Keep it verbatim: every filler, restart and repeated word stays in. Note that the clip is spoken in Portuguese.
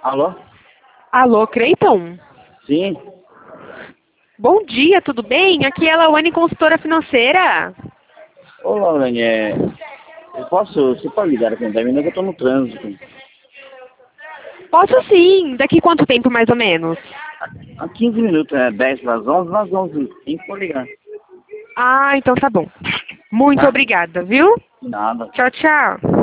Alô? Alô, Creiton? Sim? Bom dia, tudo bem? Aqui é a Lawane, consultora financeira. Ô, Laurane, é... eu posso... Você pode ligar aqui no terminal que eu tô no trânsito. Posso sim. Daqui quanto tempo, mais ou menos? Há quinze minutos, né? dez para as onze, nós vamos tem que ligar. Ah, então tá bom. Muito Tá? obrigada, viu? Nada. Tchau, tchau.